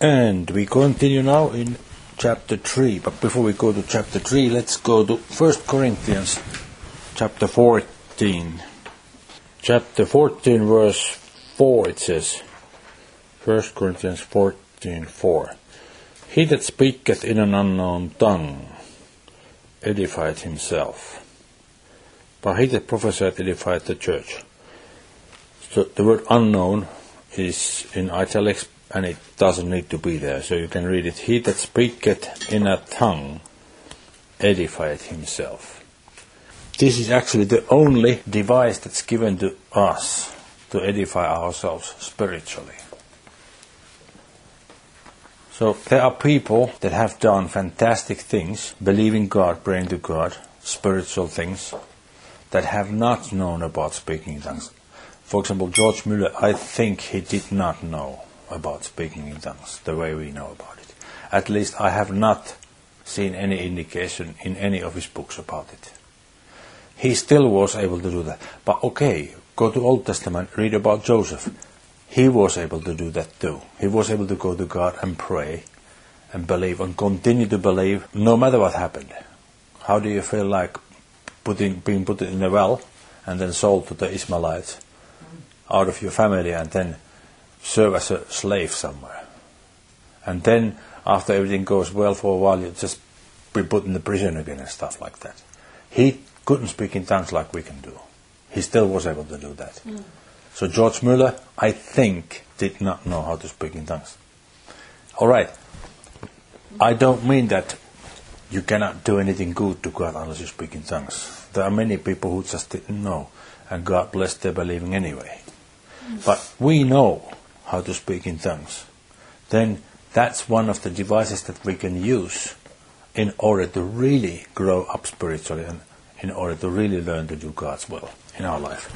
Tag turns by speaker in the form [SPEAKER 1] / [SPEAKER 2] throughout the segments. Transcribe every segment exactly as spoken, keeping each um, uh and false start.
[SPEAKER 1] And we continue now in chapter three. But before we go to chapter three, let's go to First Corinthians chapter fourteen. Chapter fourteen, verse four, it says, First Corinthians fourteen four. He that speaketh in an unknown tongue edified himself, but he that prophesied edified the church. So the word unknown is in italics, and it doesn't need to be there, so you can read it. He that speaketh in a tongue edified himself. This is actually the only device that's given to us to edify ourselves spiritually. So there are people that have done fantastic things, believing God, praying to God, spiritual things, that have not known about speaking in tongues. For example, George Mueller, I think he did not know about speaking in tongues the way we know about it. At least I have not seen any indication in any of his books about it. He still was able to do that. But okay, go to Old Testament, read about Joseph. He was able to do that too. He was able to go to God and pray and believe and continue to believe no matter what happened. How do you feel like putting, being put in a well and then sold to the Ishmaelites out of your family and then serve as a slave somewhere? And then after everything goes well for a while, you just be put in the prison again and stuff like that. He couldn't speak in tongues like we can do. He still was able to do that. Mm. So George Mueller, I think, did not know how to speak in tongues. All right. I don't mean that you cannot do anything good to God unless you speak in tongues. There are many people who just didn't know, and God blessed their believing anyway. Mm. But we know how to speak in tongues. Then that's one of the devices that we can use in order to really grow up spiritually and in order to really learn to do God's will in our life.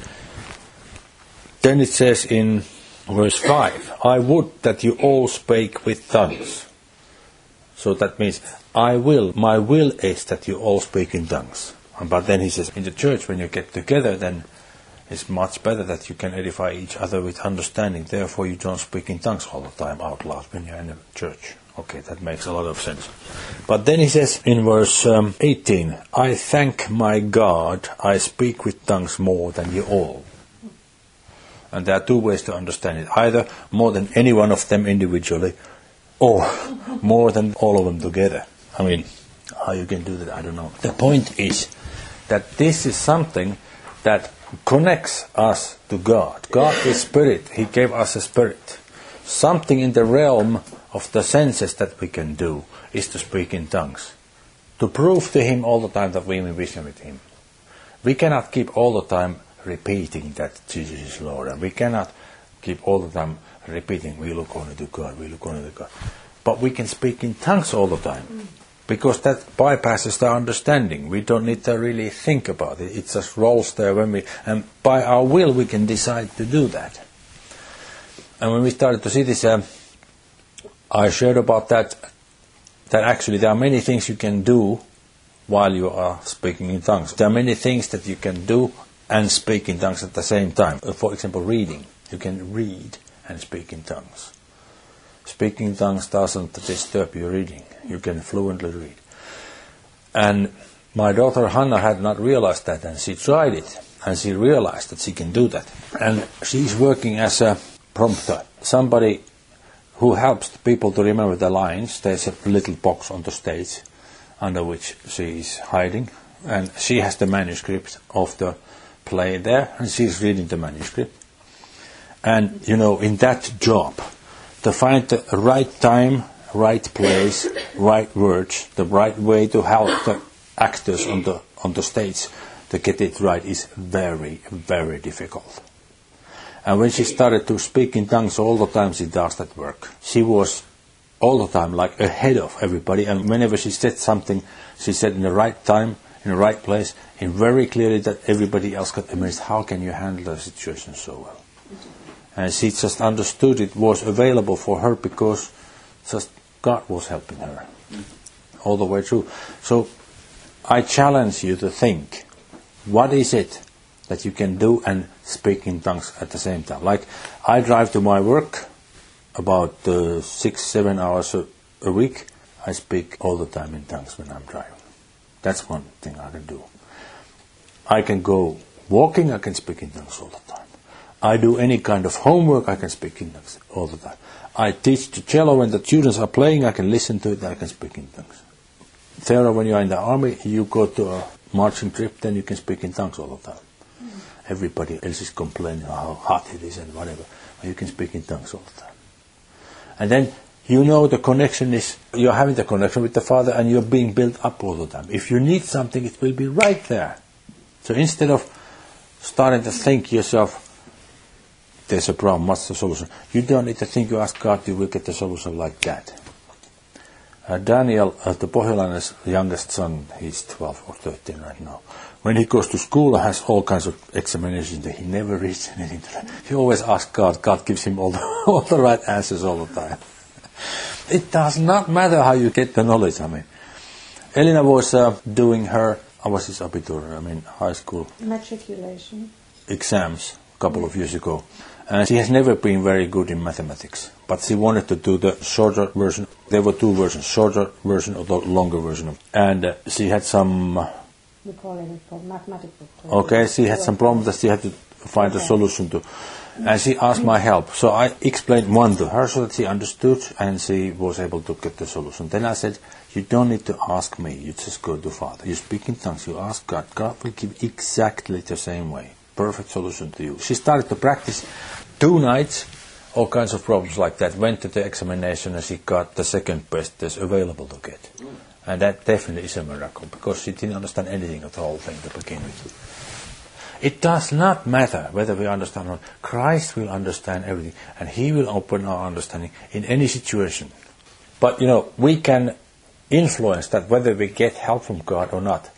[SPEAKER 1] Then it says in verse five, I would that you all spake with tongues. So that means, I will, my will is that you all speak in tongues. But then he says, in the church when you get together, then it's much better that you can edify each other with understanding. Therefore you don't speak in tongues all the time out loud when you're in a church. Okay, that makes a lot of sense. But then he says in verse um, eighteen, I thank my God, I speak with tongues more than you all. And there are two ways to understand it. Either more than any one of them individually, or more than all of them together. I mean, how you can do that, I don't know. The point is that this is something that connects us to God. God is spirit. He gave us a spirit. Something in the realm of the senses that we can do is to speak in tongues. To prove to Him all the time that we are in vision with Him. We cannot keep all the time repeating that Jesus is Lord, and we cannot keep all the time repeating, we look only to God, we look only to God. But we can speak in tongues all the time, mm. because that bypasses the understanding. We don't need to really think about it. It just rolls there when we, and by our will we can decide to do that. And when we started to see this, um, I shared about that, that actually there are many things you can do while you are speaking in tongues. There are many things that you can do and speak in tongues at the same time. For example, reading. You can read and speak in tongues. Speaking in tongues doesn't disturb your reading. You can fluently read. And my daughter Hannah had not realized that, and she tried it, and she realized that she can do that. And she's working as a prompter, somebody who helps people to remember the lines. There's a little box on the stage under which she is hiding, and she has the manuscript of the play there, and she's reading the manuscript. And, you know, in that job, to find the right time, right place, right words, the right way to help the actors on the on the stage to get it right is very, very difficult. And when she started to speak in tongues all the time, she does that work. She was all the time like ahead of everybody, and whenever she said something, she said in the right time, in the right place, and very clearly that everybody else got amazed. How can you handle the situation so well? And she just understood it was available for her because just God was helping her all the way through. So I challenge you to think, what is it that you can do and speak in tongues at the same time? Like, I drive to my work, about uh, six, seven hours a, a week, I speak all the time in tongues when I'm driving. That's one thing I can do. I can go walking, I can speak in tongues all the time. I do any kind of homework, I can speak in tongues all the time. I teach the cello when the students are playing, I can listen to it, I can speak in tongues. Theodore, when you're in the army, you go to a marching trip, then you can speak in tongues all the time. Mm. Everybody else is complaining how hot it is and whatever, but you can speak in tongues all the time. And then you know the connection is, you're having the connection with the Father and you're being built up all the time. If you need something, it will be right there. So instead of starting to think yourself, there's a problem, what's the solution? You don't need to think, you ask God, you will get the solution like that. Uh, Daniel, uh, the Pohjolainen's youngest son, he's twelve or thirteen right now. When he goes to school, has all kinds of examinations that he never reads anything to that. He always asks God, God gives him all the, all the right answers all the time. It does not matter how you get the knowledge, I mean. Elina was uh, doing her, I was his abitur, I mean, high school.
[SPEAKER 2] Matriculation.
[SPEAKER 1] Exams a couple of years ago. And she has never been very good in mathematics. But she wanted to do the shorter version. There were two versions, shorter version or the longer version. And uh, she had some... Uh,
[SPEAKER 2] we call it for mathematical.
[SPEAKER 1] Okay, she had some problems that she had to find okay. a solution to. And she asked my help. So I explained one to her so that she understood and she was able to get the solution. Then I said, you don't need to ask me. You just go to Father. You speak in tongues. You ask God. God will give exactly the same way. Perfect solution to you. She started to practice two nights, all kinds of problems like that. Went to the examination and she got the second best that's available to get. Mm. And that definitely is a miracle because she didn't understand anything of the whole thing to begin with. It does not matter whether we understand or not. Christ will understand everything and He will open our understanding in any situation. But, you know, we can influence that whether we get help from God or not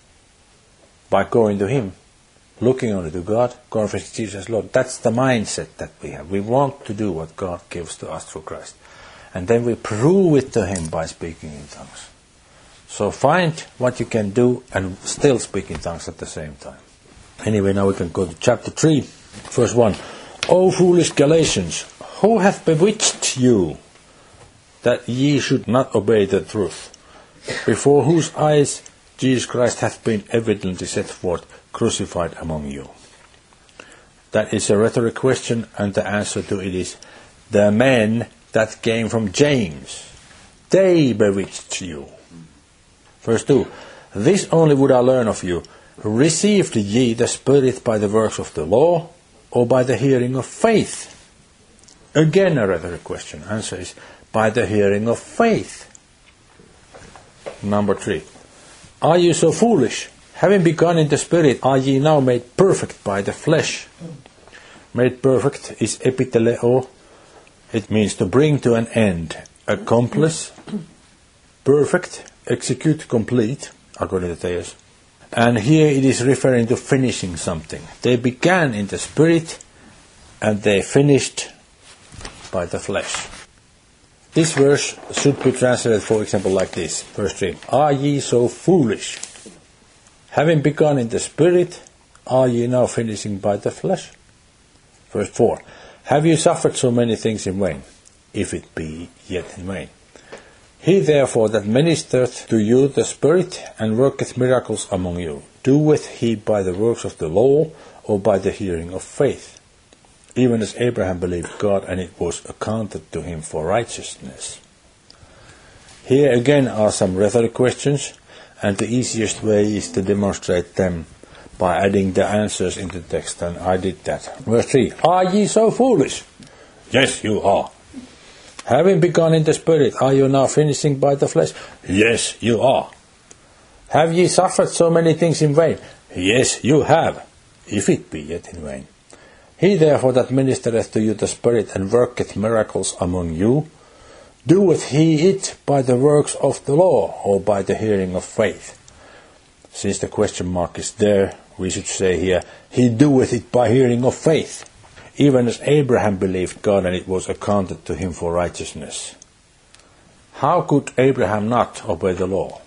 [SPEAKER 1] by going to Him. Looking only to God, confessing Jesus as Lord. That's the mindset that we have. We want to do what God gives to us through Christ. And then we prove it to Him by speaking in tongues. So find what you can do and still speak in tongues at the same time. Anyway, now we can go to chapter three, verse one. O foolish Galatians, who hath bewitched you that ye should not obey the truth, before whose eyes Jesus Christ hath been evidently set forth, crucified among you? That is a rhetoric question, and the answer to it is, the men that came from James, they bewitched you. Verse two, this only would I learn of you, received ye the Spirit by the works of the law, or by the hearing of faith? Again a rhetoric question. Answer is, by the hearing of faith. Number three, are you so foolish? Having begun in the Spirit, are ye now made perfect by the flesh? Made perfect is epiteleo. It means to bring to an end, accomplish, perfect, execute, complete, according to Thayers. And here it is referring to finishing something. They began in the Spirit, and they finished by the flesh. This verse should be translated, for example, like this. Verse three. Are ye so foolish? Having begun in the Spirit, are ye now finishing by the flesh? Verse four. Have you suffered so many things in vain, if it be yet in vain? He therefore that ministereth to you the Spirit, and worketh miracles among you, doeth he by the works of the law, or by the hearing of faith? Even as Abraham believed God, and it was accounted to him for righteousness. Here again are some rhetoric questions, and the easiest way is to demonstrate them by adding the answers in the text, and I did that. Verse three. Are ye so foolish? Yes, you are. Having begun in the Spirit, are you now finishing by the flesh? Yes, you are. Have ye suffered so many things in vain? Yes, you have, if it be yet in vain. He therefore that ministereth to you the Spirit, and worketh miracles among you, doeth he it by the works of the law, or by the hearing of faith? Since the question mark is there, we should say here, he doeth it by hearing of faith. Even as Abraham believed God, and it was accounted to him for righteousness. How could Abraham not obey the law?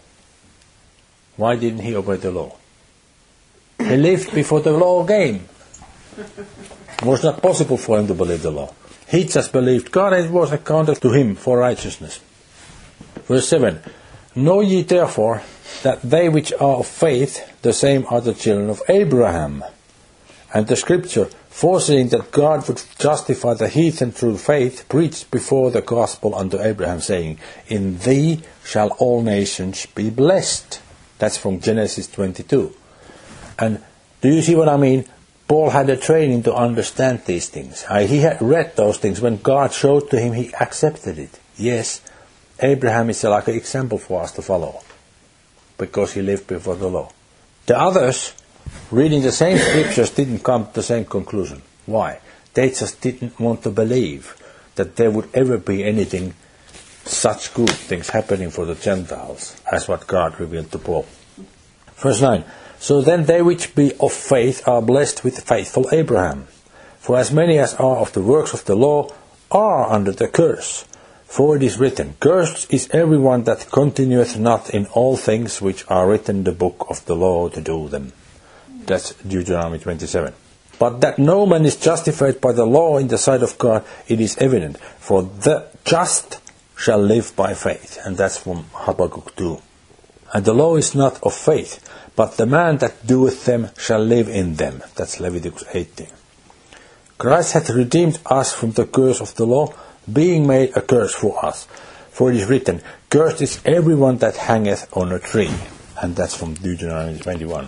[SPEAKER 1] Why didn't he obey the law? He lived before the law came. It was not possible for him to believe the law. He just believed God, and it was accounted to him for righteousness. Verse seven. Know ye therefore that they which are of faith, the same are the children of Abraham. And the scripture, foreseeing that God would justify the heathen through faith, preached before the gospel unto Abraham, saying, In thee shall all nations be blessed. That's from Genesis twenty-two. And do you see what I mean? Paul had a training to understand these things. Uh, he had read those things. When God showed to him, he accepted it. Yes, Abraham is like an example for us to follow, because he lived before the law. The others, reading the same scriptures, didn't come to the same conclusion. Why? They just didn't want to believe that there would ever be anything, such good things happening for the Gentiles, as what God revealed to Paul. Verse nine. So then they which be of faith are blessed with faithful Abraham. For as many as are of the works of the law are under the curse. For it is written, Cursed is everyone that continueth not in all things which are written in the book of the law to do them. That's Deuteronomy twenty-seven. But that no man is justified by the law in the sight of God, it is evident. For the just shall live by faith. And that's from Habakkuk two. And the law is not of faith, but the man that doeth them shall live in them. That's Leviticus eighteen. Christ hath redeemed us from the curse of the law, being made a curse for us. For it is written, Cursed is everyone that hangeth on a tree. And that's from Deuteronomy twenty-one.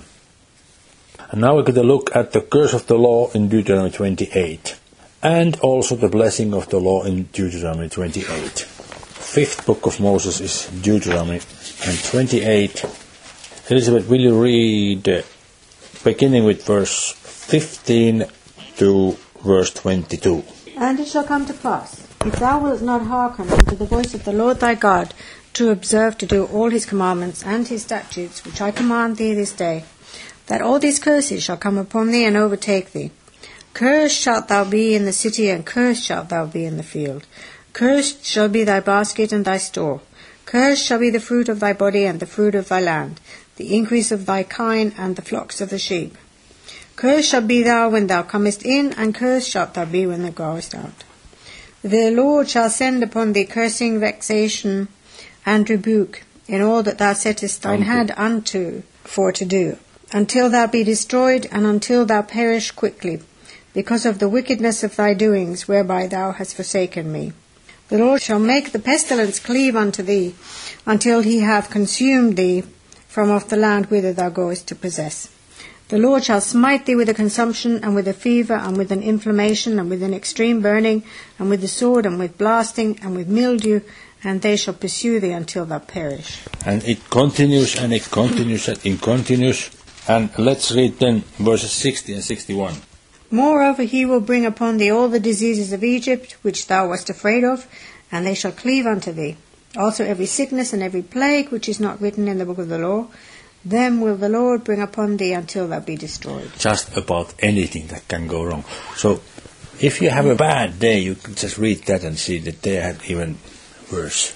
[SPEAKER 1] And now we're going to look at the curse of the law in Deuteronomy twenty-eight. And also the blessing of the law in Deuteronomy twenty-eight. Fifth book of Moses is Deuteronomy and twenty-eight. Elizabeth, will you read uh, beginning with verse fifteen to verse twenty-two?
[SPEAKER 2] And it shall come to pass, if thou wilt not hearken unto the voice of the Lord thy God, to observe to do all his commandments and his statutes, which I command thee this day, that all these curses shall come upon thee and overtake thee. Cursed shalt thou be in the city, and cursed shalt thou be in the field. Cursed shall be thy basket and thy store. Cursed shall be the fruit of thy body and the fruit of thy land, the increase of thy kine and the flocks of the sheep. Cursed shalt be thou when thou comest in, and cursed shalt thou be when thou goest out. The Lord shall send upon thee cursing, vexation, and rebuke in all that thou settest thine hand unto for to do, until thou be destroyed, and until thou perish quickly, because of the wickedness of thy doings, whereby thou hast forsaken me. The Lord shall make the pestilence cleave unto thee, until he have consumed thee from off the land whither thou goest to possess. The Lord shall smite thee with a consumption, and with a fever, and with an inflammation, and with an extreme burning, and with the sword, and with blasting, and with mildew, and they shall pursue thee until thou perish.
[SPEAKER 1] And it continues, and it continues, and it continues. And let's read then verses sixty and sixty-one.
[SPEAKER 2] Moreover, he will bring upon thee all the diseases of Egypt, which thou wast afraid of, and they shall cleave unto thee. Also every sickness and every plague, which is not written in the book of the law, them will the Lord bring upon thee until thou be destroyed.
[SPEAKER 1] Just about anything that can go wrong. So, if you have a bad day, you can just read that and see that they had even worse,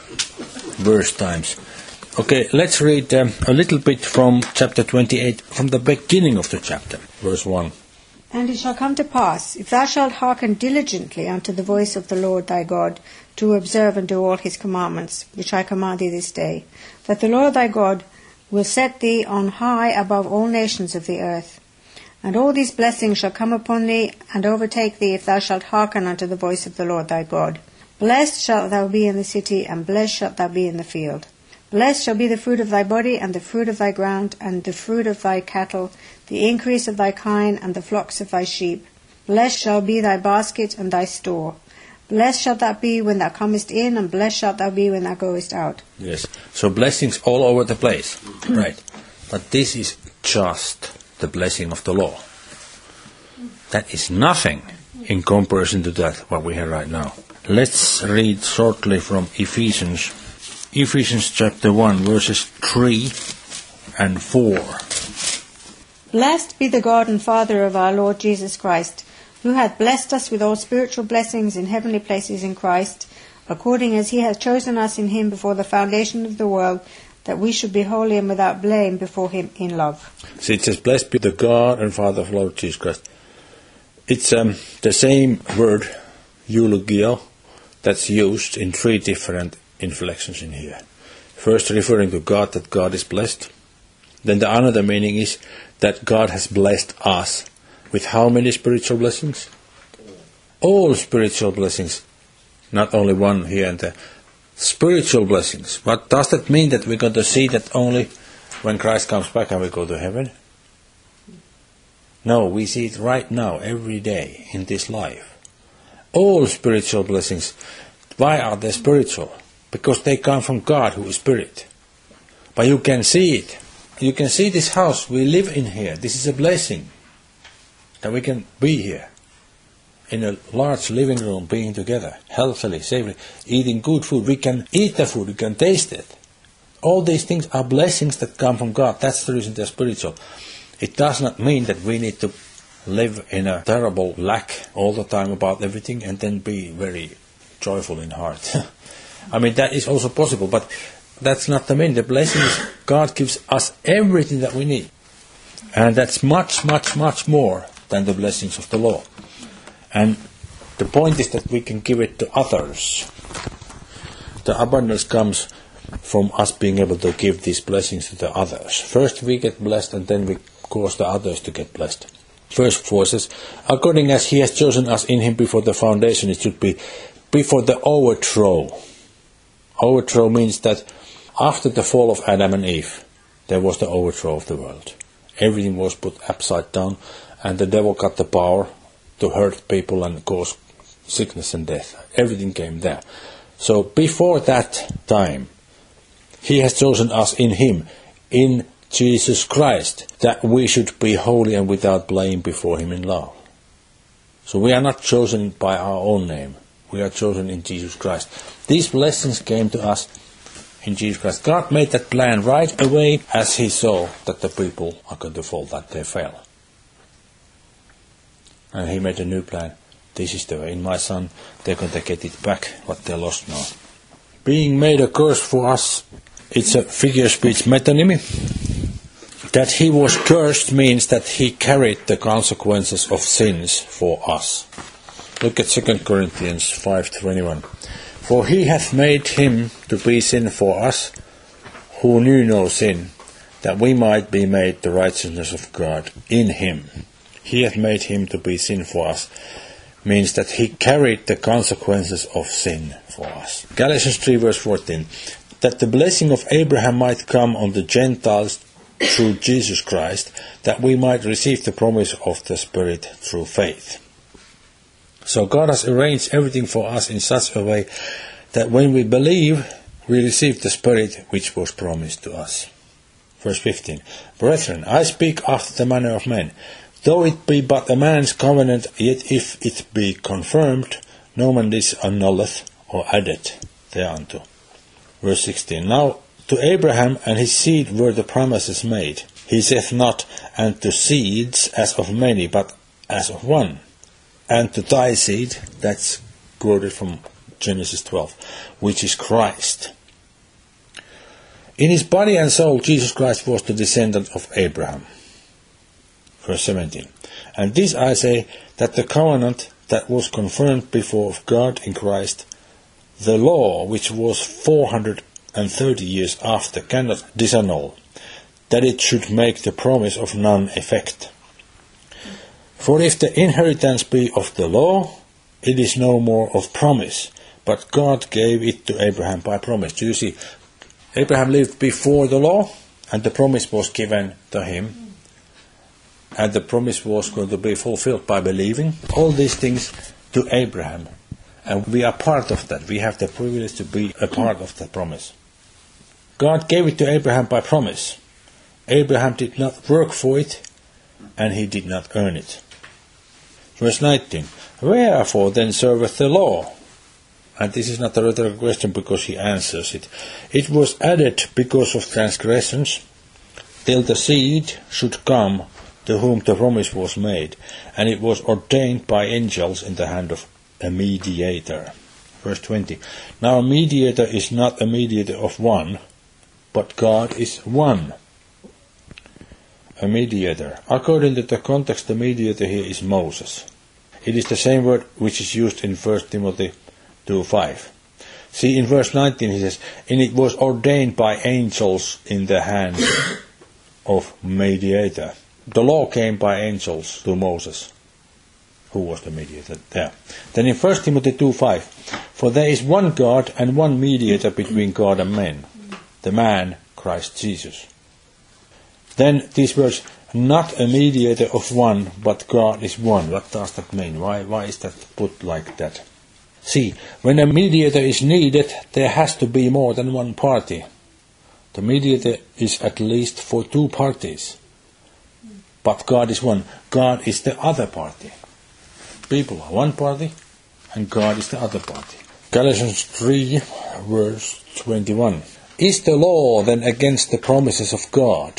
[SPEAKER 1] worse times. Okay, let's read um, a little bit from chapter twenty-eight, from the beginning of the chapter, verse one.
[SPEAKER 2] And it shall come to pass, if thou shalt hearken diligently unto the voice of the Lord thy God, to observe and do all his commandments, which I command thee this day, that the Lord thy God will set thee on high above all nations of the earth. And all these blessings shall come upon thee and overtake thee, if thou shalt hearken unto the voice of the Lord thy God. Blessed shalt thou be in the city, and blessed shalt thou be in the field. Blessed shall be the fruit of thy body, and the fruit of thy ground, and the fruit of thy cattle, the increase of thy kine, and the flocks of thy sheep. Blessed shall be thy basket and thy store. Blessed shalt thou be when thou comest in, and blessed shalt thou be when thou goest out.
[SPEAKER 1] Yes, so blessings all over the place, right? But this is just the blessing of the law. That is nothing in comparison to that, what we have right now. Let's read shortly from Ephesians. Ephesians chapter one, verses three and four.
[SPEAKER 2] Blessed be the God and Father of our Lord Jesus Christ, who hath blessed us with all spiritual blessings in heavenly places in Christ, according as he hath chosen us in him before the foundation of the world, that we should be holy and without blame before him in love.
[SPEAKER 1] So it says, blessed be the God and Father of Lord Jesus Christ. It's um, the same word eulogio that's used in three different inflections in here. First, referring to God, that God is blessed. Then the another meaning is that God has blessed us with how many spiritual blessings? All spiritual blessings, not only one here and there. Spiritual blessings. But does that mean that we're going to see that only when Christ comes back and we go to heaven? No, we see it right now, every day in this life. All spiritual blessings. Why are they spiritual? Because they come from God, who is Spirit. But you can see it. You can see this house. We live in here. This is a blessing that we can be here in a large living room, being together, healthily, safely, eating good food. We can eat the food. We can taste it. All these things are blessings that come from God. That's the reason they're spiritual. It does not mean that we need to live in a terrible lack all the time about everything and then be very joyful in heart. I mean, that is also possible, but that's not the main. The blessing is God gives us everything that we need. And that's much, much, much more than the blessings of the law. And the point is that we can give it to others. The abundance comes from us being able to give these blessings to the others. First we get blessed and then we cause the others to get blessed. Verse four says, according as he has chosen us in him before the foundation, it should be before the overthrow. Overthrow means that after the fall of Adam and Eve, there was the overthrow of the world. Everything was put upside down and the devil got the power to hurt people and cause sickness and death. Everything came there. So before that time, he has chosen us in him, in Jesus Christ, that we should be holy and without blame before him in love. So we are not chosen by our own name. We are chosen in Jesus Christ. These blessings came to us in Jesus Christ. God made that plan right away as he saw that the people are going to fall, that they fell. And he made a new plan. This is the way. In my son, they're going to get it back, what they lost now. Being made a curse for us, it's a figure speech metonymy. That he was cursed means that he carried the consequences of sins for us. Look at Second Corinthians five twenty-one. For he hath made him to be sin for us, who knew no sin, that we might be made the righteousness of God in him. He hath made him to be sin for us means that he carried the consequences of sin for us. Galatians three verse fourteen. That the blessing of Abraham might come on the Gentiles through Jesus Christ, that we might receive the promise of the Spirit through faith. So God has arranged everything for us in such a way that when we believe, we receive the Spirit which was promised to us. Verse fifteen. Brethren, I speak after the manner of men. Though it be but a man's covenant, yet if it be confirmed, no man disannulleth or addeth thereunto. Verse sixteen. Now to Abraham and his seed were the promises made. He saith not, and to seeds as of many, but as of one. And to thy seed, that's quoted from Genesis twelve, which is Christ. In his body and soul, Jesus Christ was the descendant of Abraham. Verse seventeen. And this I say, that the covenant that was confirmed before of God in Christ, the law which was four hundred thirty years after cannot disannul, that it should make the promise of none effect. For if the inheritance be of the law, it is no more of promise, but God gave it to Abraham by promise. Do you see? Abraham lived before the law, and the promise was given to him, and the promise was going to be fulfilled by believing. All these things to Abraham, and we are part of that. We have the privilege to be a part of the promise. God gave it to Abraham by promise. Abraham did not work for it, and he did not earn it. Verse nineteen. Wherefore then serveth the law? And this is not a rhetorical question because he answers it. It was added because of transgressions, till the seed should come to whom the promise was made, and it was ordained by angels in the hand of a mediator. Verse twenty. Now a mediator is not a mediator of one, but God is one. A mediator. According to the context, the mediator here is Moses. It is the same word which is used in First Timothy two five. See, in verse nineteen he says, and it was ordained by angels in the hands of mediator. The law came by angels to Moses, who was the mediator there. Then in First Timothy two five, for there is one God and one mediator between God and men, the man Christ Jesus. Then these words, not a mediator of one, but God is one. What does that mean? Why, why is that put like that? See, when a mediator is needed, there has to be more than one party. The mediator is at least for two parties. But God is one. God is the other party. People are one party, and God is the other party. Galatians three, verse twenty-one. Is the law then against the promises of God?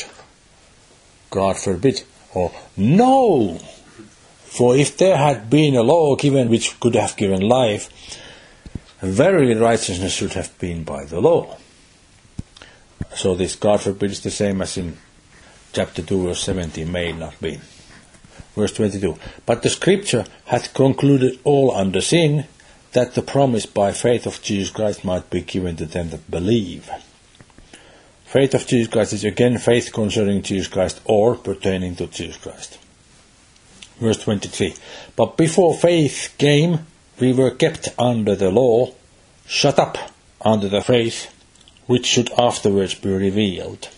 [SPEAKER 1] God forbid. Or, no! For if there had been a law given which could have given life, verily righteousness should have been by the law. So this God forbid is the same as in chapter two, verse seventeen, may not be. Verse twenty-two. But the scripture hath concluded all under sin, that the promise by faith of Jesus Christ might be given to them that believe. Faith of Jesus Christ is again faith concerning Jesus Christ or pertaining to Jesus Christ. Verse twenty-three. But before faith came, we were kept under the law, shut up under the faith, which should afterwards be revealed.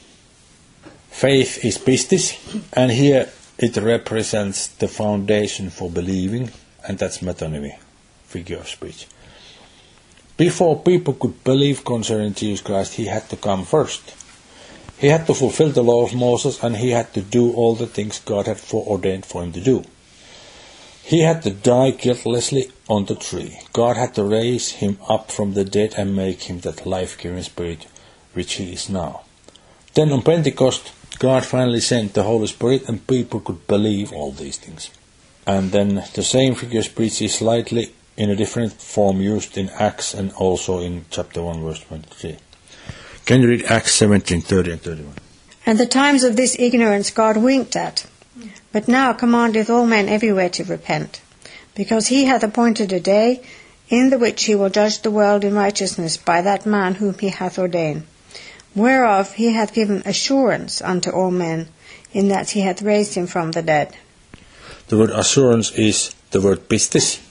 [SPEAKER 1] Faith is pistis, and here it represents the foundation for believing, and that's metonymy, figure of speech. Before people could believe concerning Jesus Christ, he had to come first. He had to fulfill the law of Moses, and he had to do all the things God had foreordained for him to do. He had to die guiltlessly on the tree. God had to raise him up from the dead and make him that life-giving spirit which he is now. Then on Pentecost, God finally sent the Holy Spirit and people could believe all these things. And then the same figure of speech is slightly in a different form used in Acts and also in chapter one, verse twenty-three. Can you read Acts seventeen, thirty and thirty-one?
[SPEAKER 2] And the times of this ignorance God winked at, but now commandeth all men everywhere to repent, because he hath appointed a day in the which he will judge the world in righteousness by that man whom he hath ordained, whereof he hath given assurance unto all men, in that he hath raised him from the dead.
[SPEAKER 1] The word assurance is the word pistis,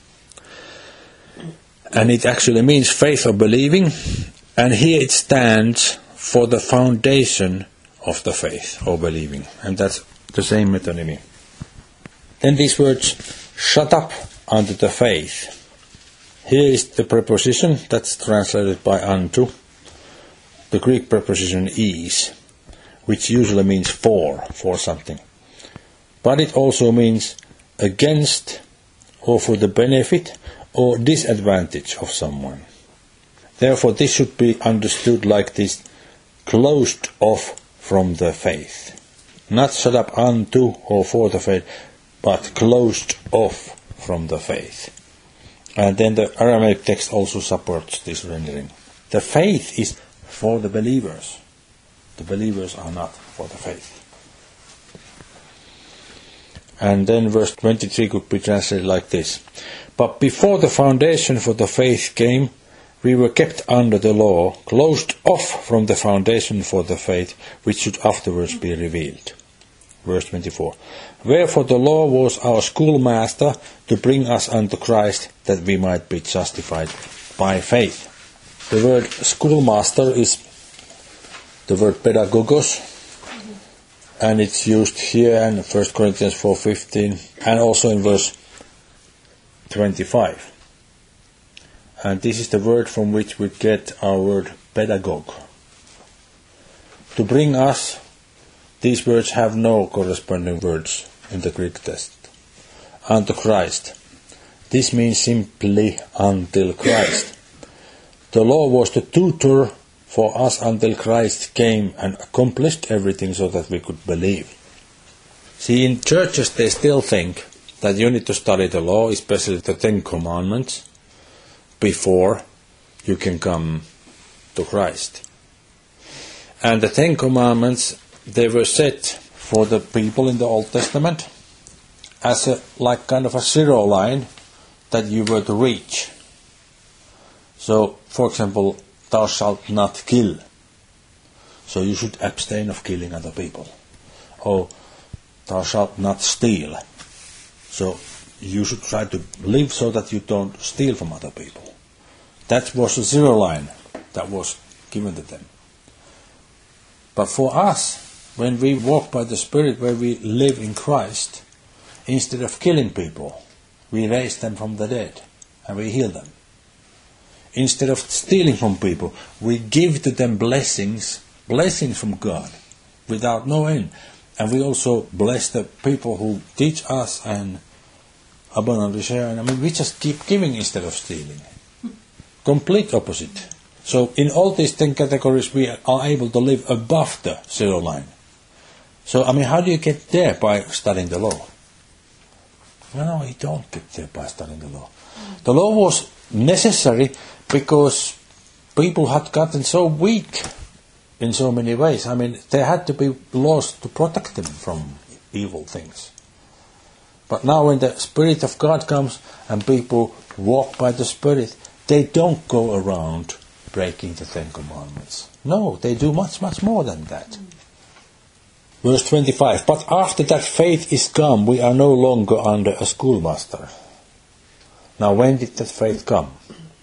[SPEAKER 1] and it actually means faith or believing, and here it stands for the foundation of the faith or believing, and that's the same metonymy. Then these words, shut up unto the faith. Here is the preposition that's translated by unto, the Greek preposition is, which usually means for, for something. But it also means against or for the benefit or disadvantage of someone. Therefore, this should be understood like this, closed off from the faith. Not shut up unto or for the faith, but closed off from the faith. And then the Aramaic text also supports this rendering. The faith is for the believers. The believers are not for the faith. And then verse twenty-three could be translated like this. But before the foundation for the faith came, we were kept under the law, closed off from the foundation for the faith, which should afterwards be revealed. Verse twenty-four. Wherefore the law was our schoolmaster to bring us unto Christ, that we might be justified by faith. The word schoolmaster is the word pedagogos, and it's used here in First Corinthians four fifteen and also in verse twenty-five. And this is the word from which we get our word pedagogue. To bring us, these words have no corresponding words in the Greek text. Unto Christ. This means simply until Christ. The law was the tutor for us until Christ came and accomplished everything so that we could believe. See, in churches they still think that you need to study the law, especially the Ten Commandments, before you can come to Christ. And the Ten Commandments, they were set for the people in the Old Testament, as a like kind of a zero line that you were to reach. So, for example, thou shalt not kill. So you should abstain of killing other people. Or thou shalt not steal. So you should try to live so that you don't steal from other people. That was a zero line that was given to them. But for us, when we walk by the Spirit, where we live in Christ, instead of killing people, we raise them from the dead and we heal them. Instead of stealing from people, we give to them blessings, blessings from God, without no end. And we also bless the people who teach us and abundantly share. And I mean, we just keep giving instead of stealing. Complete opposite. So in all these ten categories, we are able to live above the zero line. So, I mean, how do you get there? By studying the law. No, no, you don't get there by studying the law. The law was necessary because people had gotten so weak in so many ways. I mean, there had to be laws to protect them from evil things. But now when the Spirit of God comes and people walk by the Spirit, they don't go around breaking the Ten Commandments. No, they do much, much more than that. Verse twenty-five, but after that faith is come, we are no longer under a schoolmaster. Now when did that faith come?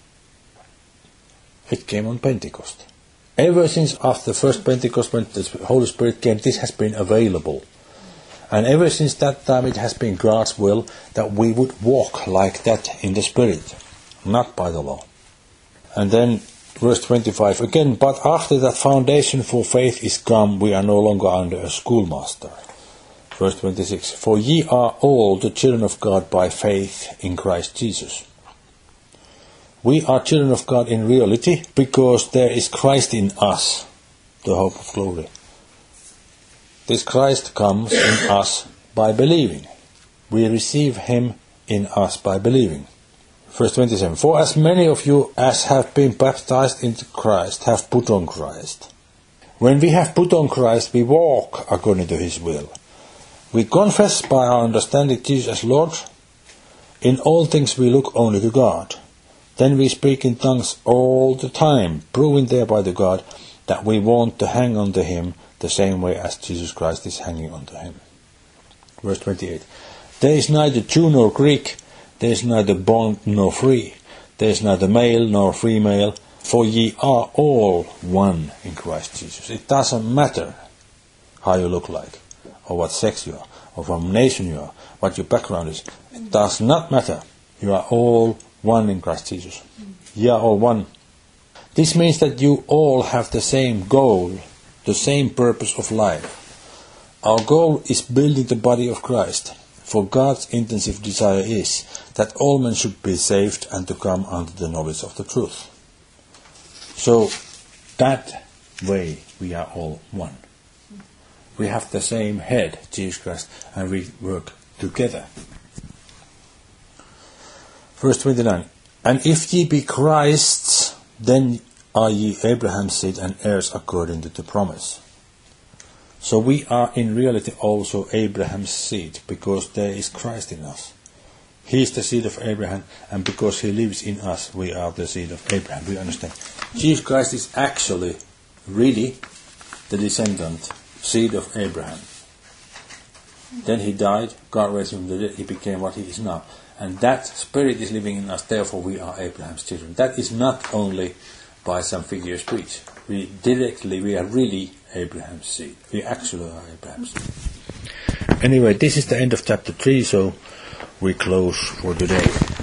[SPEAKER 1] It came on Pentecost. Ever since after the first Pentecost, when the Holy Spirit came, this has been available. And ever since that time it has been God's will that we would walk like that in the Spirit, not by the law. And then verse twenty-five again, but after that foundation for faith is come, we are no longer under a schoolmaster. Verse twenty-six, for ye are all the children of God by faith in Christ Jesus. We are children of God in reality because there is Christ in us, the hope of glory. This Christ comes in us by believing. We receive him in us by believing. Verse twenty-seven, for as many of you as have been baptized into Christ have put on Christ. When we have put on Christ, we walk according to his will. We confess by our understanding Jesus as Lord. In all things we look only to God. Then we speak in tongues all the time, proving thereby to God that we want to hang on to him the same way as Jesus Christ is hanging on to him. Verse twenty-eight, there is neither Jew nor Greek, there is neither bond nor free, there is neither male nor female, for ye are all one in Christ Jesus. It doesn't matter how you look like, or what sex you are, or from nation you are, what your background is. It does not matter. You are all one in Christ Jesus. You are all one. This means that you all have the same goal, the same purpose of life. Our goal is building the body of Christ. For God's intensive desire is that all men should be saved and to come unto the knowledge of the truth. So, that way we are all one. We have the same head, Jesus Christ, and we work together. Verse twenty-nine, and if ye be Christ's, then are ye Abraham's seed and heirs according to the promise. So we are in reality also Abraham's seed, because there is Christ in us. He is the seed of Abraham, and because he lives in us, we are the seed of Abraham. We understand. Jesus Christ is actually really the descendant, seed of Abraham. Then he died, God raised him from the dead, he became what he is now. And that Spirit is living in us, therefore we are Abraham's children. That is not only by some figure of speech. We directly, we are really Abraham's seed. We actually are Abraham's seed. Anyway, this is the end of chapter three, so we close for today.